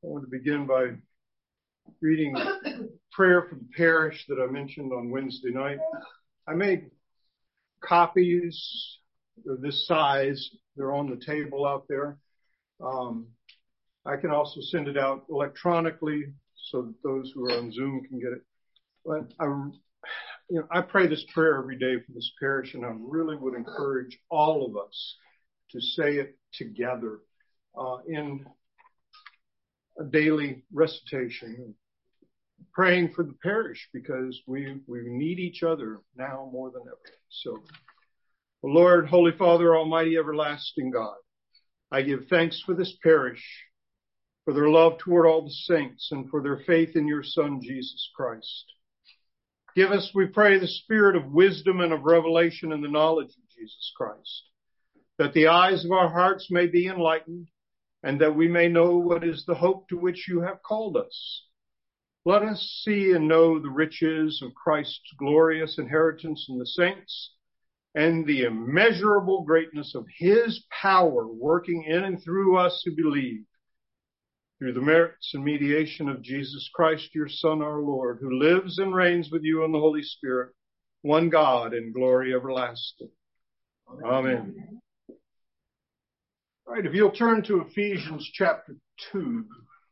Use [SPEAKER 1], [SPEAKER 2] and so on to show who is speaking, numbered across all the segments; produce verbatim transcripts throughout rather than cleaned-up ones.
[SPEAKER 1] I want to begin by reading prayer for the parish that I mentioned on Wednesday night. I made copies of this size. They're on the table out there. Um, I can also send it out electronically so that those who are on Zoom can get it. But I, you know, I pray this prayer every day for this parish, and I really would encourage all of us to say it together uh, in a daily recitation, praying for the parish, because we, we need each other now more than ever. So, Lord, Holy Father, Almighty, everlasting God, I give thanks for this parish, for their love toward all the saints, and for their faith in your Son, Jesus Christ. Give us, we pray, the spirit of wisdom and of revelation in the knowledge of Jesus Christ, that the eyes of our hearts may be enlightened, and that we may know what is the hope to which you have called us. Let us see and know the riches of Christ's glorious inheritance in the saints, and the immeasurable greatness of his power working in and through us who believe, through the merits and mediation of Jesus Christ, your Son, our Lord, who lives and reigns with you in the Holy Spirit, one God in glory everlasting. Amen. All right, if you'll turn to Ephesians chapter two.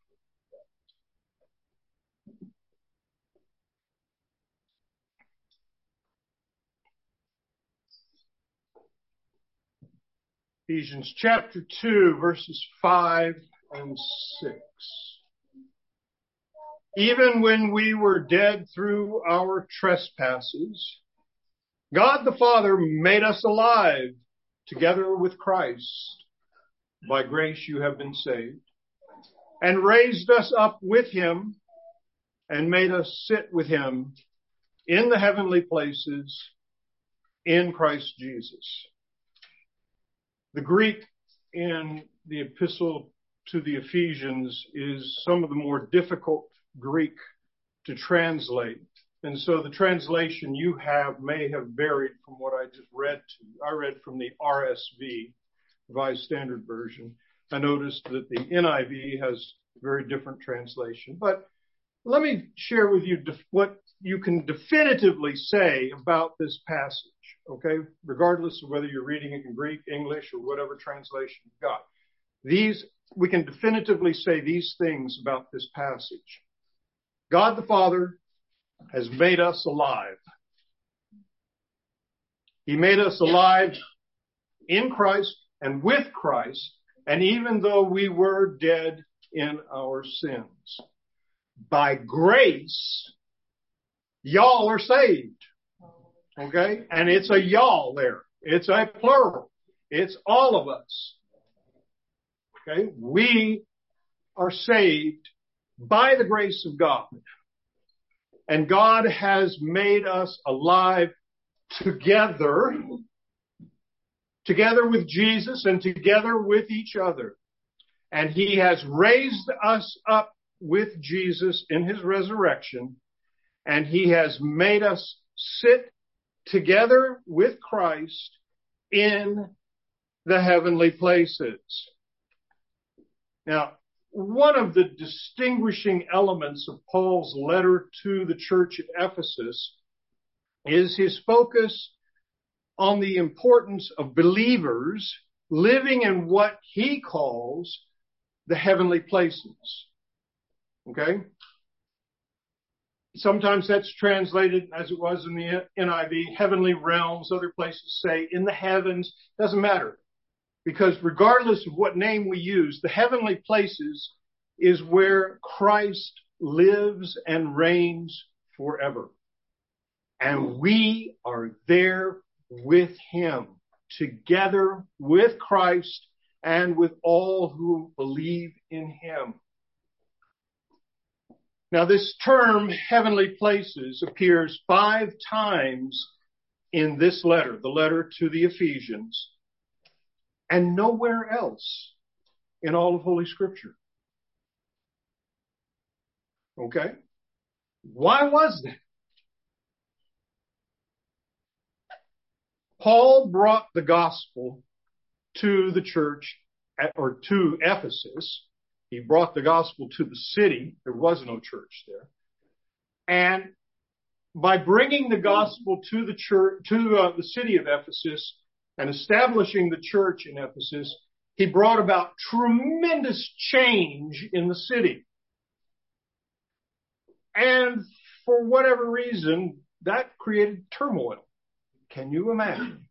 [SPEAKER 1] Ephesians chapter two, verses five and six. Even when we were dead through our trespasses, God the Father made us alive together with Christ. By grace you have been saved, and raised us up with him, and made us sit with him in the heavenly places in Christ Jesus. The Greek in the epistle to the Ephesians is some of the more difficult Greek to translate. And so the translation you have may have varied from what I just read to you. I read from the R S V, Revised Standard Version. I noticed that the N I V has a very different translation. But let me share with you def- what you can definitively say about this passage, okay? Regardless of whether you're reading it in Greek, English, or whatever translation you've got. These, we can definitively say these things about this passage. God the Father has made us alive. He made us alive in Christ and with Christ, and even though we were dead in our sins, by grace, y'all are saved. Okay? And it's a y'all there. It's a plural. It's all of us. Okay? We are saved by the grace of God. And God has made us alive together, together with Jesus and together with each other. And he has raised us up with Jesus in his resurrection, and he has made us sit together with Christ in the heavenly places. Now, one of the distinguishing elements of Paul's letter to the church at Ephesus is his focus on the importance of believers living in what he calls the heavenly places. Okay? Sometimes that's translated, as it was in the N I V, heavenly realms. Other places say in the heavens. Doesn't matter. Because regardless of what name we use, the heavenly places is where Christ lives and reigns forever. And we are there with him, together with Christ and with all who believe in him. Now, this term, heavenly places, appears five times in this letter, the letter to the Ephesians, and nowhere else in all of Holy Scripture. Okay? Why was that? Paul brought the gospel to the church, at, or to Ephesus, He brought the gospel to the city. There was no church there. And by bringing the gospel to the church, to uh, the city of Ephesus and establishing the church in Ephesus, he brought about tremendous change in the city. And for whatever reason, that created turmoil. Can you imagine?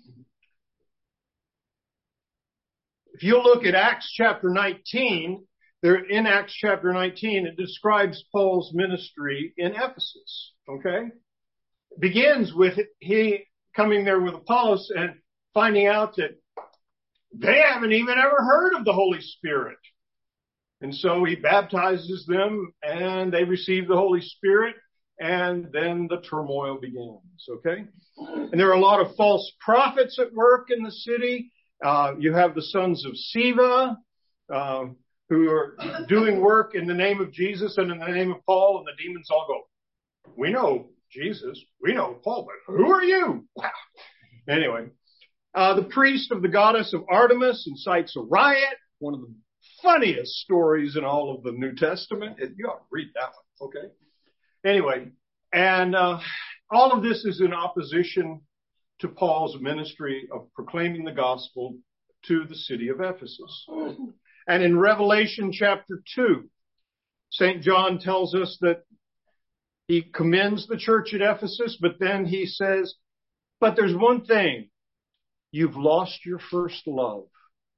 [SPEAKER 1] If you look at Acts chapter nineteen, there in Acts chapter nineteen, it describes Paul's ministry in Ephesus. Okay? It begins with he coming there with Apollos and finding out that they haven't even ever heard of the Holy Spirit. And so he baptizes them and they receive the Holy Spirit, and then the turmoil begins. Okay? And there are a lot of false prophets at work in the city. Uh, you have the sons of Sceva, uh, who are doing work in the name of Jesus and in the name of Paul, and the demons all go, we know Jesus, we know Paul, but who are you? Wow. Anyway, uh, the priest of the goddess of Artemis incites a riot, one of the funniest stories in all of the New Testament. It, you ought to read that one, okay? Anyway, and uh, all of this is in opposition to Paul's ministry of proclaiming the gospel to the city of Ephesus. And in Revelation chapter two, Saint John tells us that he commends the church at Ephesus, but then he says, but there's one thing, you've lost your first love.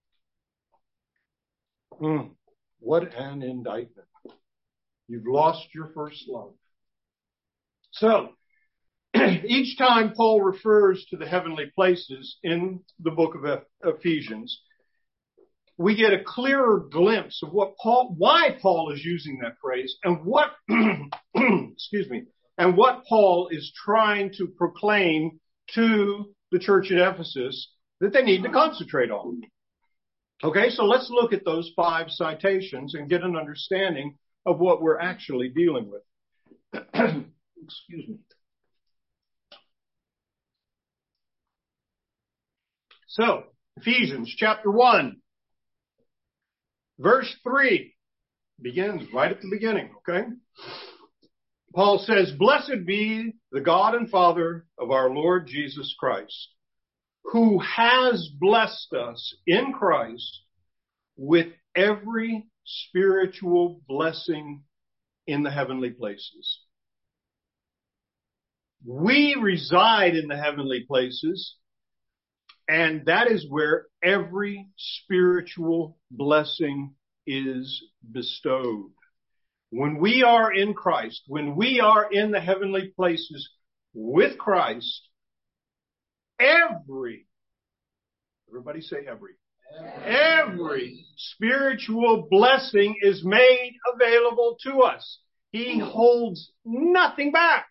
[SPEAKER 1] Mm, what an indictment. You've lost your first love. So, each time Paul refers to the heavenly places in the book of Ephesians, we get a clearer glimpse of what Paul, why Paul is using that phrase, and what, excuse me, and what Paul is trying to proclaim to the church at Ephesus that they need to concentrate on. Okay, so let's look at those five citations and get an understanding of what we're actually dealing with. Excuse me. So, Ephesians chapter one, verse three, begins right at the beginning, okay? Paul says, blessed be the God and Father of our Lord Jesus Christ, who has blessed us in Christ with every spiritual blessing in the heavenly places. We reside in the heavenly places, and that is where every spiritual blessing is bestowed. When we are in Christ, when we are in the heavenly places with Christ, every, everybody say every, every spiritual blessing is made available to us. He holds nothing back.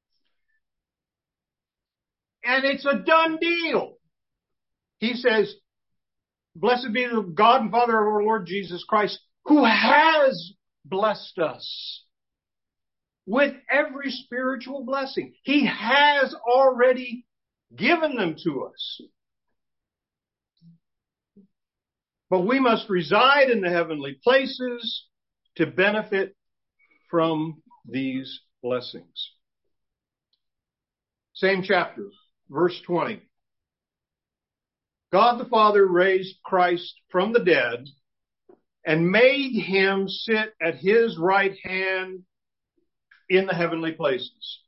[SPEAKER 1] And it's a done deal. He says, blessed be the God and Father of our Lord Jesus Christ, who has blessed us with every spiritual blessing. He has already given them to us. But we must reside in the heavenly places to benefit from these blessings. Same chapter, verse twenty. God the Father raised Christ from the dead and made him sit at his right hand in the heavenly places.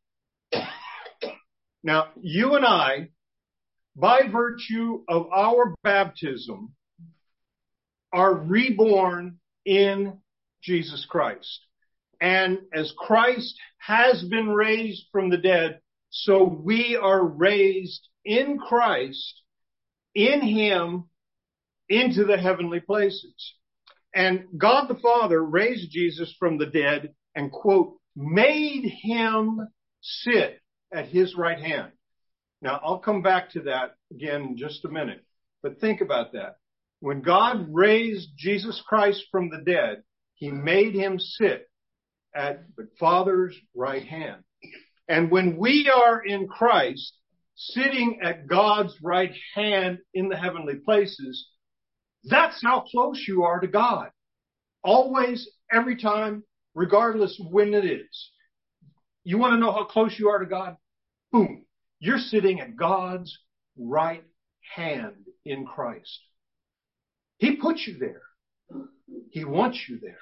[SPEAKER 1] Now, you and I, by virtue of our baptism, are reborn in Jesus Christ. And as Christ has been raised from the dead, so we are raised in Christ, in him, into the heavenly places. And God the Father raised Jesus from the dead and, quote, made him sit at his right hand. Now, I'll come back to that again in just a minute. But think about that. When God raised Jesus Christ from the dead, he made him sit at the Father's right hand. And when we are in Christ, sitting at God's right hand in the heavenly places, that's how close you are to God. Always, every time, regardless of when it is. You want to know how close you are to God? Boom. You're sitting at God's right hand in Christ. He put you there. He wants you there.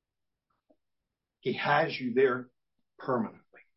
[SPEAKER 1] He has you there permanently.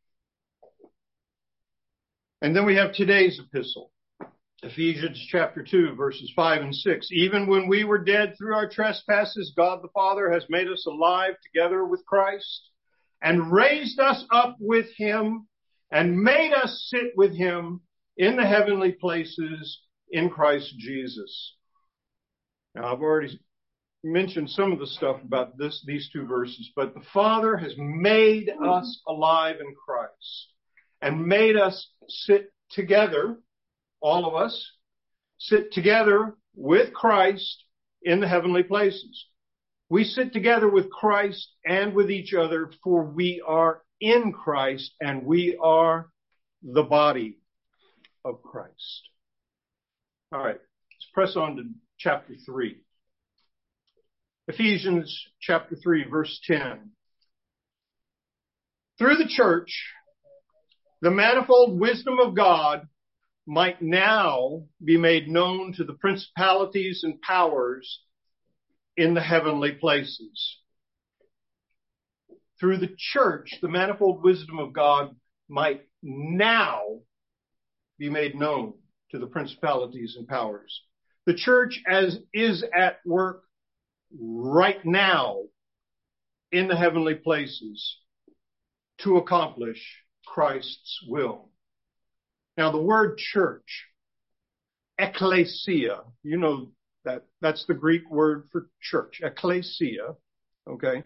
[SPEAKER 1] And then we have today's epistle. Ephesians chapter two, verses five and six. Even when we were dead through our trespasses, God the Father has made us alive together with Christ and raised us up with him and made us sit with him in the heavenly places in Christ Jesus. Now, I've already mentioned some of the stuff about this, these two verses, but the Father has made us alive in Christ and made us sit together. All of us sit together with Christ in the heavenly places. We sit together with Christ and with each other, for we are in Christ and we are the body of Christ. All right, let's press on to chapter three. Ephesians chapter three, verse ten. Through the church, the manifold wisdom of God might now be made known to the principalities and powers in the heavenly places. Through the church, the manifold wisdom of God might now be made known to the principalities and powers. The church as is at work right now in the heavenly places to accomplish Christ's will. Now, the word church, ekklesia, you know that that's the Greek word for church, ekklesia, okay,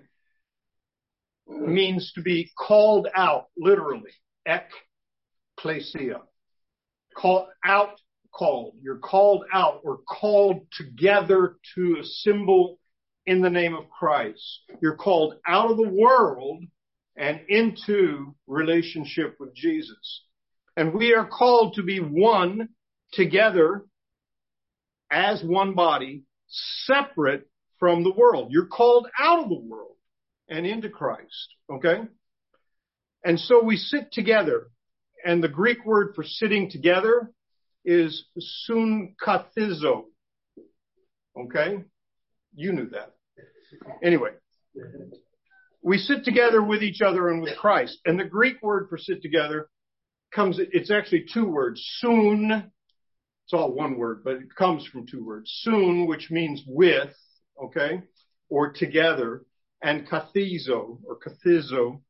[SPEAKER 1] means to be called out, literally, ekklesia, called out, called. You're called out or called together to assemble in the name of Christ. You're called out of the world and into relationship with Jesus. And we are called to be one together as one body, separate from the world. You're called out of the world and into Christ, okay? And so we sit together, and the Greek word for sitting together is synkathizo, okay? You knew that. Anyway, we sit together with each other and with Christ. And the Greek word for sit together comes, it's actually two words. Soon, it's all one word, but it comes from two words. Soon, which means with, okay, or together, and kathizo, or kathizo,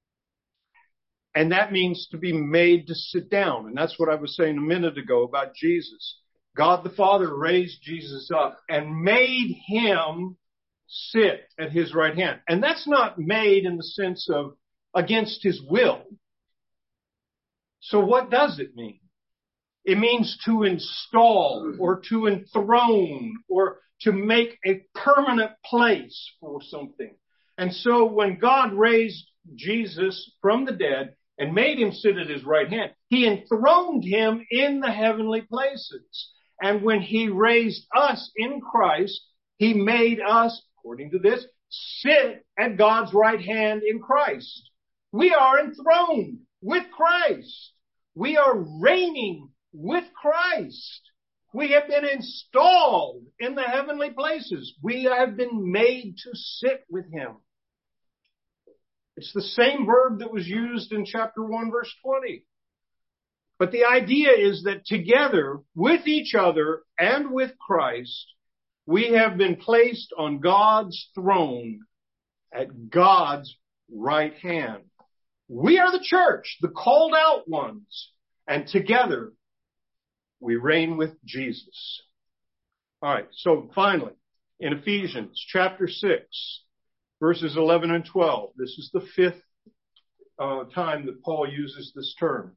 [SPEAKER 1] and that means to be made to sit down. And that's what I was saying a minute ago about Jesus. God the Father raised Jesus up and made him sit at his right hand. And that's not made in the sense of against his will. So what does it mean? It means to install or to enthrone or to make a permanent place for something. And so when God raised Jesus from the dead and made him sit at his right hand, he enthroned him in the heavenly places. And when he raised us in Christ, he made us, according to this, sit at God's right hand in Christ. We are enthroned with Christ. We are reigning with Christ. We have been installed in the heavenly places. We have been made to sit with him. It's the same verb that was used in chapter one, verse twenty. But the idea is that together with each other and with Christ, we have been placed on God's throne at God's right hand. We are the church, the called out ones, and together we reign with Jesus. All right, so finally, in Ephesians chapter six, verses eleven and twelve, this is the fifth uh, time that Paul uses this term.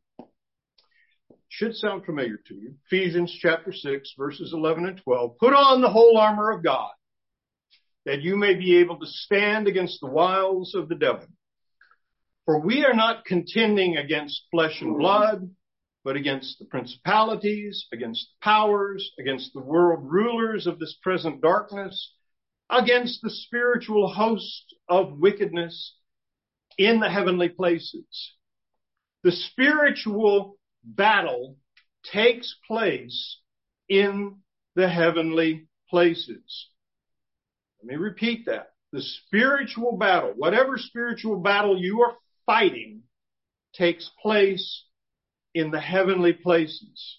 [SPEAKER 1] Should sound familiar to you. Ephesians chapter six, verses eleven and twelve. Put on the whole armor of God, that you may be able to stand against the wiles of the devil. For we are not contending against flesh and blood, but against the principalities, against the powers, against the world rulers of this present darkness, against the spiritual host of wickedness in the heavenly places. The spiritual battle takes place in the heavenly places. Let me repeat that. The spiritual battle, whatever spiritual battle you are fighting, takes place in the heavenly places.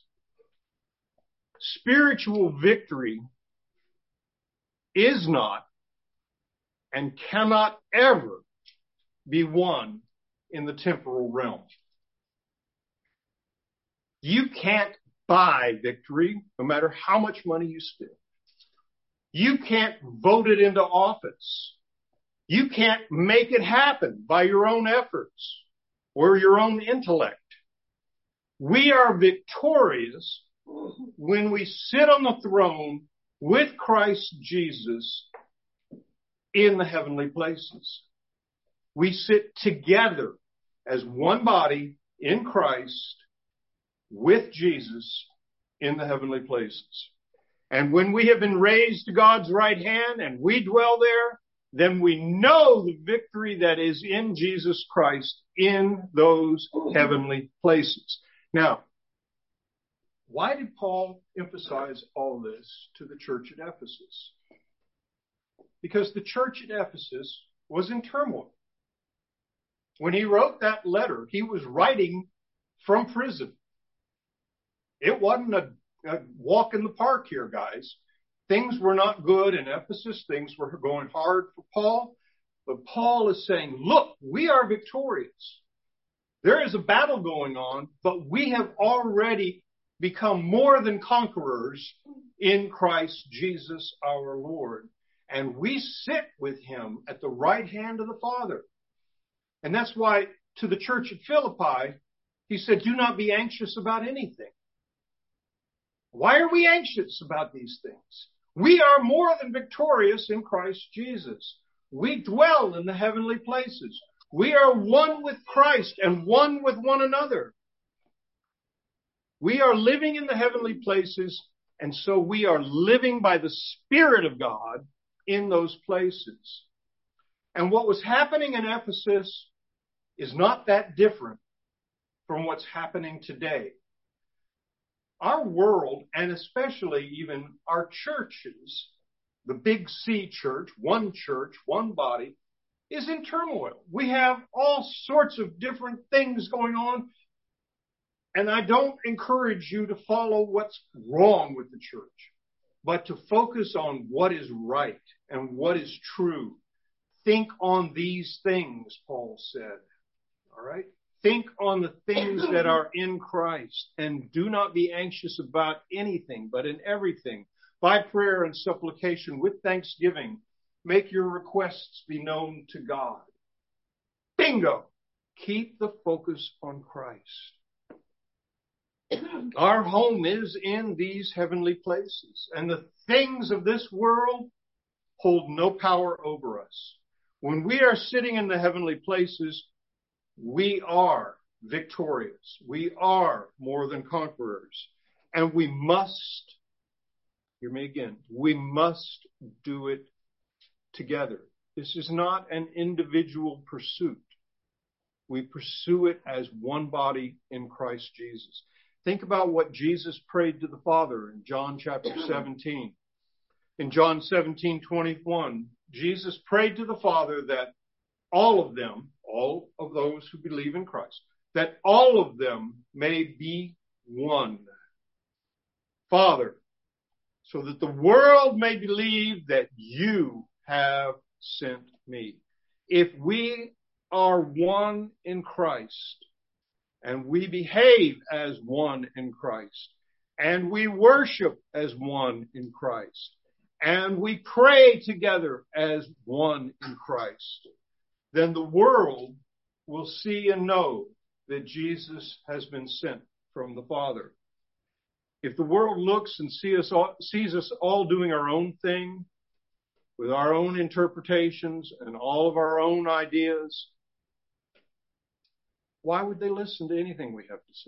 [SPEAKER 1] Spiritual victory is not and cannot ever be won in the temporal realm. You can't buy victory, no matter how much money you spend. You can't vote it into office. You can't make it happen by your own efforts or your own intellect. We are victorious when we sit on the throne with Christ Jesus in the heavenly places. We sit together as one body in Christ with Jesus in the heavenly places. And when we have been raised to God's right hand and we dwell there, then we know the victory that is in Jesus Christ in those heavenly places. Now, why did Paul emphasize all this to the church at Ephesus? Because the church at Ephesus was in turmoil. When he wrote that letter, he was writing from prison. It wasn't a, a walk in the park here, guys. Things were not good in Ephesus. Things were going hard for Paul. But Paul is saying, look, we are victorious. There is a battle going on, but we have already become more than conquerors in Christ Jesus our Lord. And we sit with him at the right hand of the Father. And that's why to the church at Philippi, he said, do not be anxious about anything. Why are we anxious about these things? We are more than victorious in Christ Jesus. We dwell in the heavenly places. We are one with Christ and one with one another. We are living in the heavenly places, and so we are living by the Spirit of God in those places. And what was happening in Ephesus is not that different from what's happening today. Our world, and especially even our churches, the big C church, one church, one body, is in turmoil. We have all sorts of different things going on. And I don't encourage you to follow what's wrong with the church, but to focus on what is right and what is true. Think on these things, Paul said. All right? Think on the things that are in Christ, and do not be anxious about anything, but in everything, by prayer and supplication with thanksgiving, make your requests be known to God. Bingo! Keep the focus on Christ. Our home is in these heavenly places, and the things of this world hold no power over us. When we are sitting in the heavenly places, we are victorious. We are more than conquerors. And we must, hear me again, we must do it together. This is not an individual pursuit. We pursue it as one body in Christ Jesus. Think about what Jesus prayed to the Father in John chapter seventeen. In John seventeen twenty-one, Jesus prayed to the Father that all of them, all of those who believe in Christ, that all of them may be one. Father, so that the world may believe that you have sent me. If we are one in Christ, and we behave as one in Christ, and we worship as one in Christ, and we pray together as one in Christ, then the world will see and know that Jesus has been sent from the Father. If the world looks and see us all, sees us all doing our own thing, with our own interpretations and all of our own ideas, why would they listen to anything we have to say?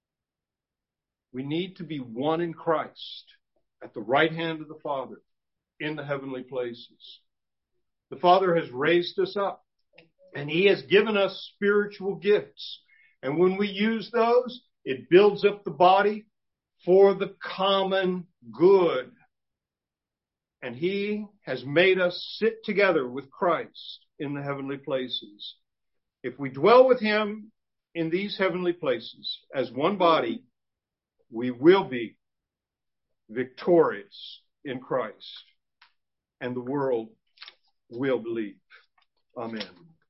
[SPEAKER 1] We need to be one in Christ at the right hand of the Father. in the heavenly places. The Father has raised us up, and He has given us spiritual gifts. And when we use those, it builds up the body for the common good. And He has made us sit together with Christ in the heavenly places. If we dwell with Him in these heavenly places as one body, we will be victorious in Christ, and the world will believe. Amen.